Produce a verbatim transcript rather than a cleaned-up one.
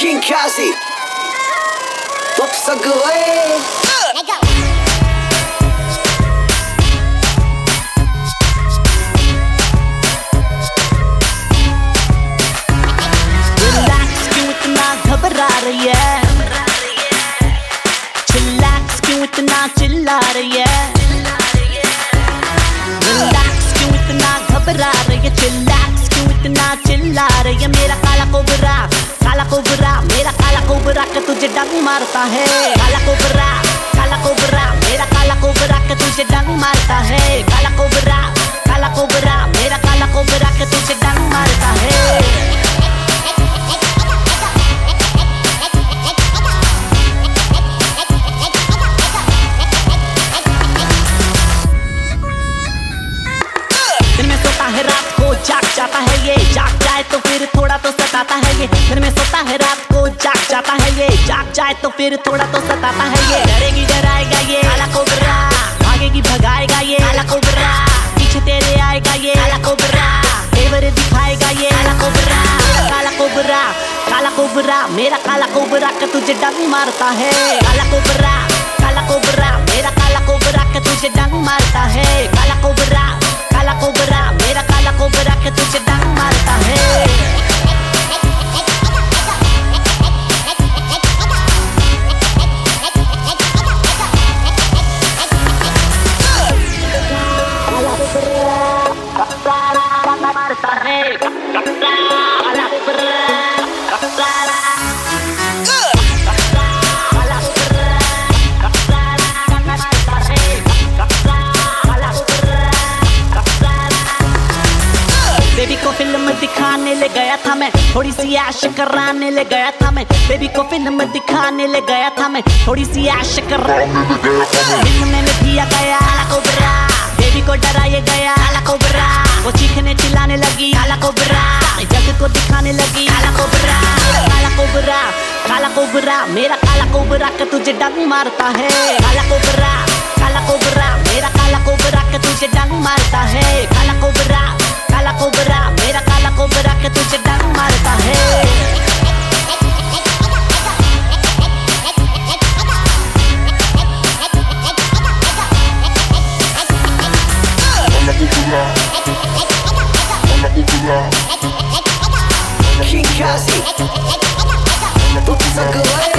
King Kazi, top सगळे घबरा रही है, चिल्लैक्स क्यों इतना चिल्ला रही है, रिलैक्स क्यों इतना घबरा रही है, चिल्लैक्स क्यों इतना चिल्ला रही है। मेरा काला कोबरा, काला कोबरा, मेरा काला कोबरा के तुझे डंग मारता है। काला कोबरा, काला कोबरा, मेरा काला कोबरा के तुझे डंग मारता है। काला कोबरा, काला कोबरा, मेरा काला कोबरा के तुझे डंग मारता है। दिन में सोता है रात को जाग जाता है ये, जाग जाए तो फिर थोड़ा तो सताता है ये। दिन में सोता है रात को जाग जाता है ये, जाग जाए तो फिर थोड़ा तो सताता है ये। डरेगी डराएगा ये काला कोबरा, भागेगी भगाएगा ये काला कोबरा, पीछे तेरे आएगा ये काला कोबरा, तेवर दिखाएगा ये काला कोबरा। काला कोबरा, काला कोबरा, मेरा काला कोबरा के तुझे डंग मारता है। काला कोबरा, काला कोबरा, मेरा काला कोबरा के तुझे डंग मारता है। काला कोबरा, काला कोबरा, मेरा काला कोबरा के तुझे डंग मारता है। बेबी को फिल्म दिखाने ले गया था मैं, थोड़ी सी ऐश कराने ले गया था मैं। बेबी को फिल्म दिखाने ले गया था मैं, थोड़ी सी ऐश कराने ले गया था मैं। फिल्म में दिया गया काला कोबरा, बेबी को डराया गया काला कोबरा, वो चीखने चिल्लाने लगी काला कोबरा, जग को दिखाने लगी काला कोबरा। काला कोबरा, काला कोबरा, मेरा काला कोबरा के तुझे डंग मारता है। काला कोबरा, काला कोबरा, मेरा काला कोबरा के तुझे डंग मारता है। काला कोबरा, काला कोबरा, मेरा काला कोबरा के तुझे डंग मारता है। King Kazi, top सगळे